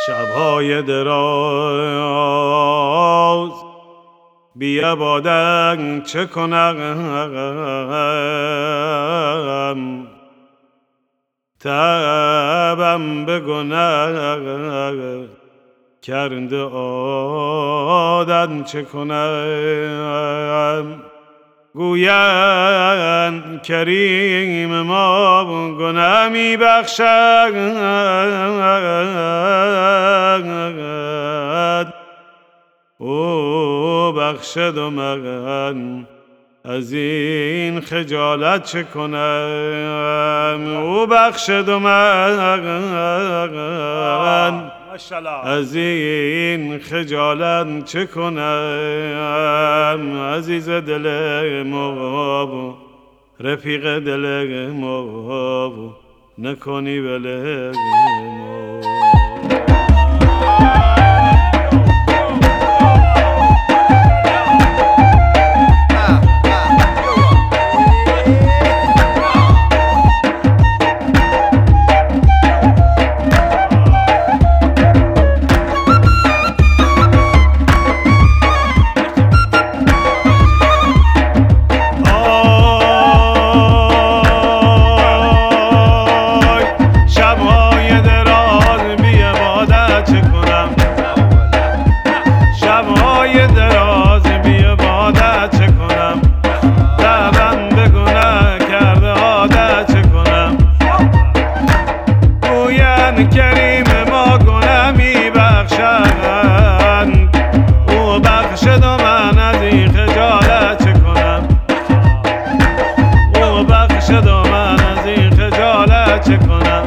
شب‌های دراز بی عبادت چه کنم؟ تبم به گناه کرده عادت چه کنم؟ گویند کریم ما گناه می بخشد، او بخشد و من از این خجالت چه کنم؟ او بخشد و من از این خجالت چه کنم؟ عزیز دل ما رفیق دل ما نکنی بله ما. کریم ما گناه می بخشد، او بخشد و من از این خجالت چه کنم؟ او بخشد و من از این خجالت چه کنم؟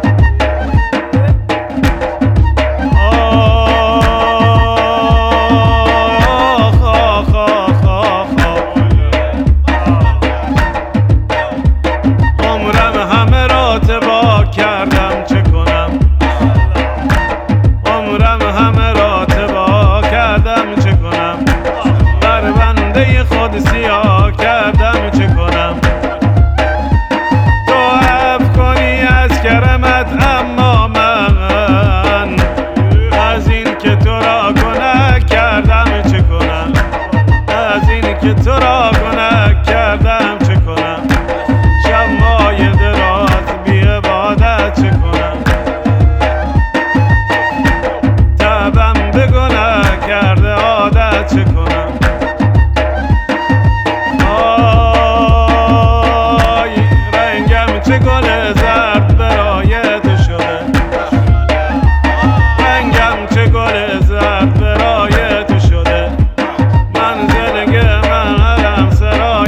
عمرم همه را تباه کردم چه کنم؟ عمرم همه را تباه کردم چه کنم؟ بر بنده خود سیاه کردم چه کنم؟ تو عفو کنی از کرمت، اما من از این که تو را گناه کردم چه کنم؟ از این که تو را گناه کردم چه کنم؟ شب‌های دراز بی عبادت چه کنم؟ تبم به گناه کرده عادت چه کنم؟ آی رنگم چه گل زرد برای تو شده، رنگم چه گل زرد برای تو شده، منزل من علم سرای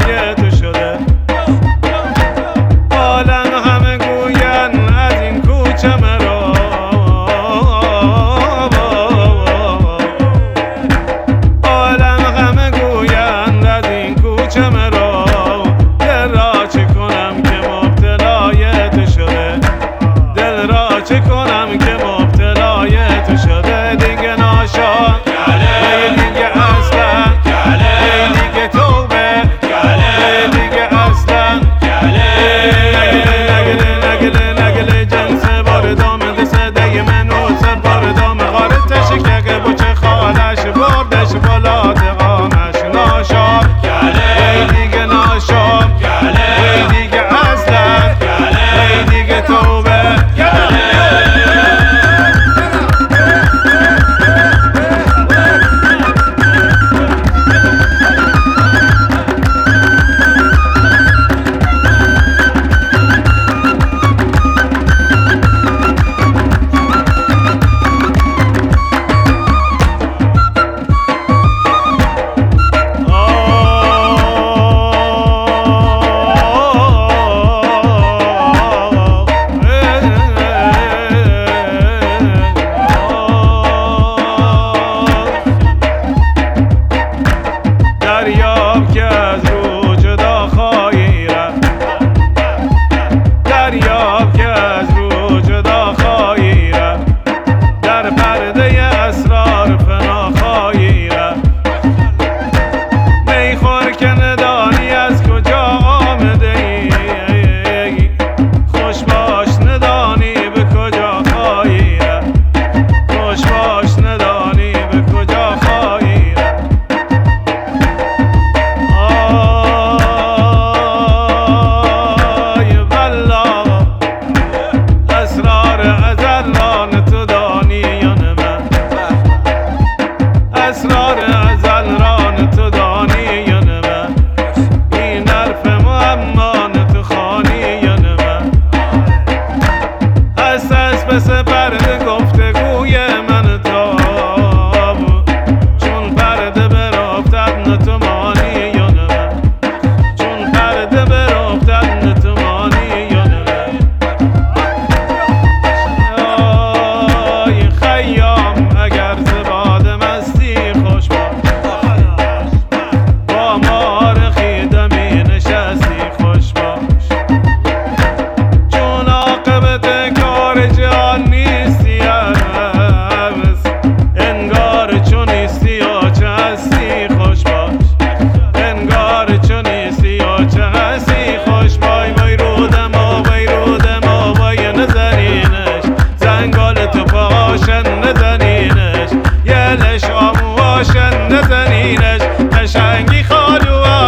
مار خیدمی نشستی خوش باش، چون عاقبت کار جهان نیستی عوض، انگار چون نیستی یا چه هستی خوش باش، انگار چون نیستی یا چه هستی خوش باش. وای رودم وای نزنینش، زنگال تو پاشن نزنینش، یه لش آمواشن نزنینش، قشنگی خالو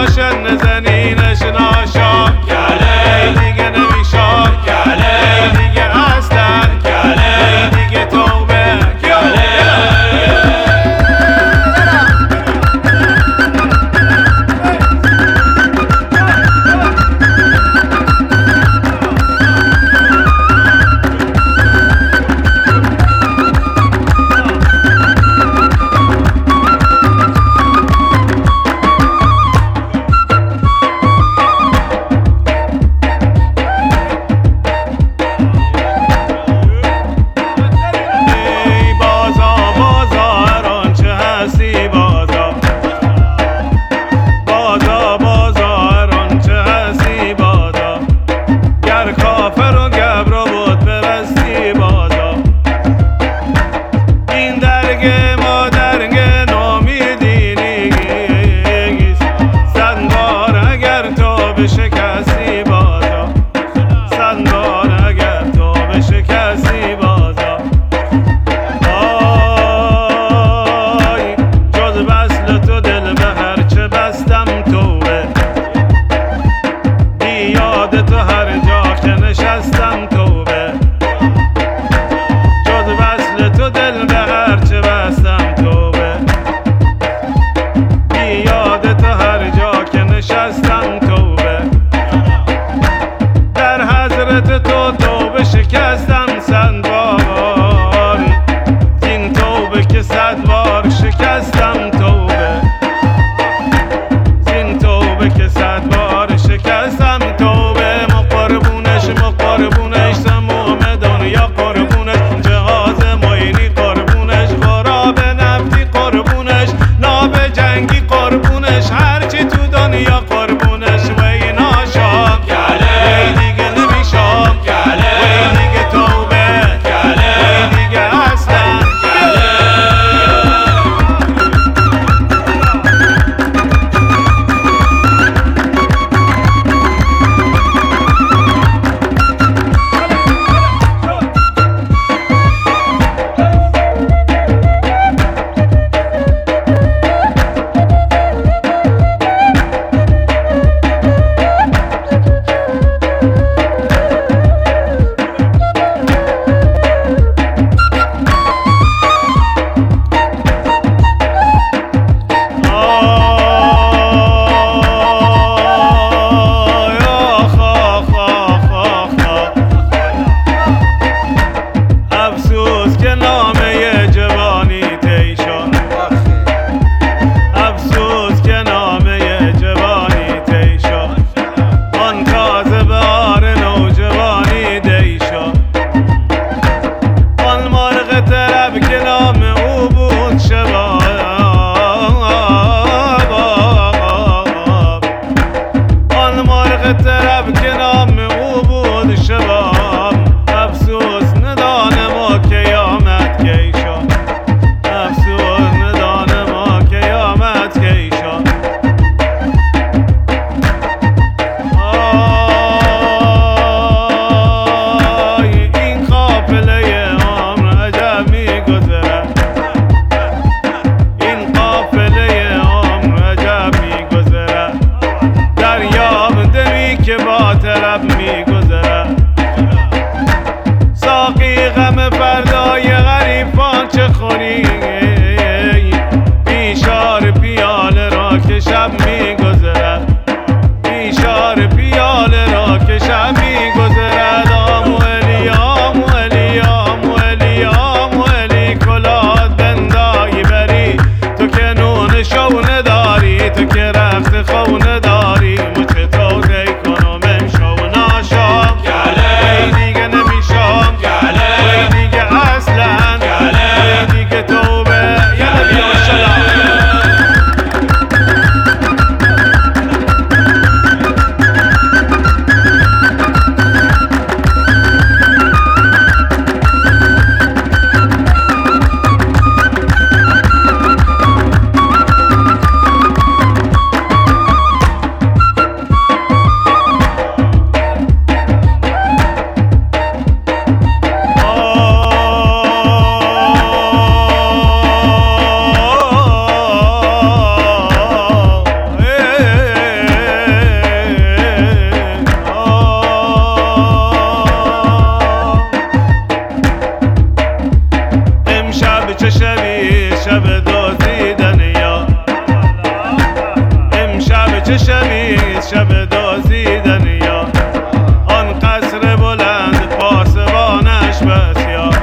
چه شنید شب دزدیدن یار، آن قصر بلند پاسبانش بسیار.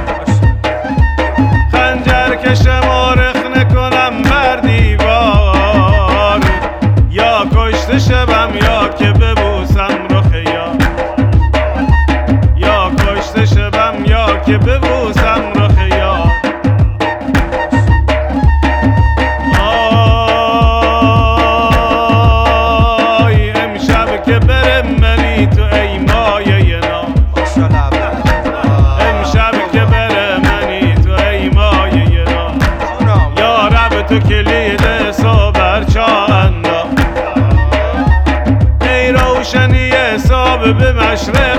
خنجر کشم و رخنه کنم بر دیوار، یا کشته شوم یا که ببوسم رخ یار، یا کشته شوم یا که ببوسم رخ یار. آی امشب که برم منی تو ای مایه نام، امشب که برم منی تو ای مایه نام. یا رب تو کلید صبر چا اندام، ای روشنی صبح به مشرق